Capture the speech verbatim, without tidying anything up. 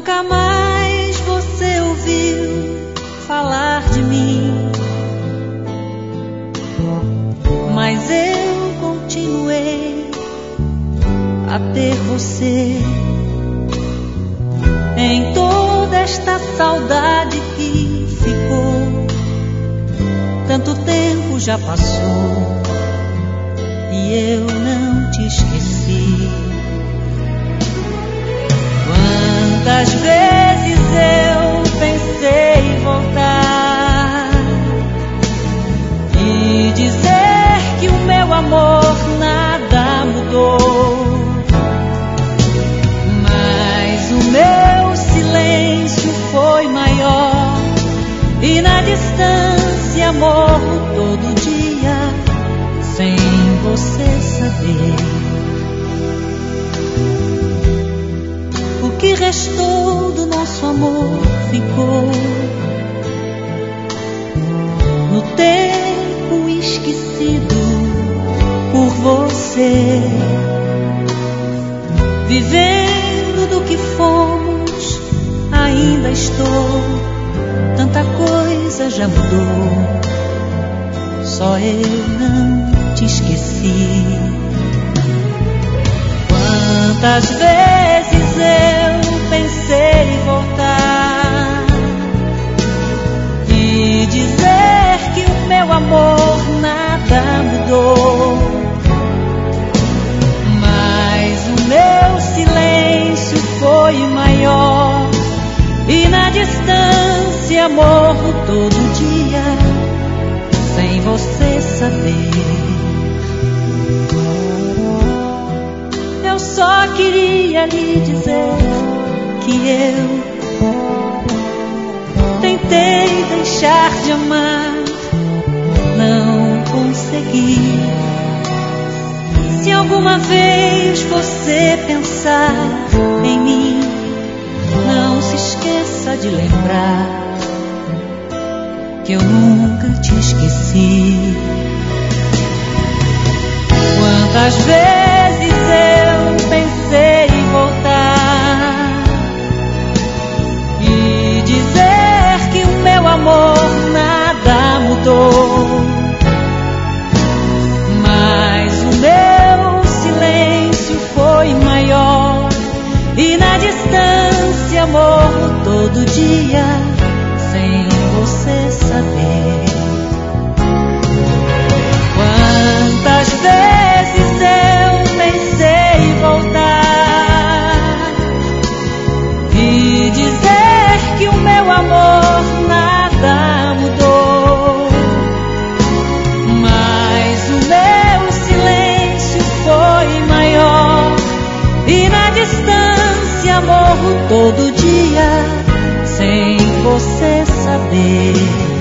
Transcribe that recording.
Nunca mais você ouviu falar de mim, mas eu continuei a ter você. Em toda esta saudade que ficou, tanto tempo já passou e eu não te esqueci. Quantas vezes eu pensei em voltar e dizer que o meu amor nada mudou, mas o meu silêncio foi maior e na distância morro todo dia sem você saber. O que restou do nosso amor ficou no tempo esquecido por você. Vivendo do que fomos, ainda estou. Tanta coisa já mudou, só eu não te esqueci. Quantas vezes eu pensei em voltar e dizer que o meu amor nada mudou, mas o meu silêncio foi maior e na distância morro todo dia sem você saber. Eu só queria lhe dizer que eu tentei deixar de amar, não consegui. Se alguma vez você pensar em mim, não se esqueça de lembrar que eu nunca te esqueci. Quantas vezes eu pensei em voltar e dizer que o meu amor nada mudou, mas o meu silêncio foi maior e na distância morro todo dia sem você saber. Quantas vezes eu pensei em voltar e dizer que o meu amor nada mudou, mas o meu silêncio foi maior e na distância morro todo dia sem você saber.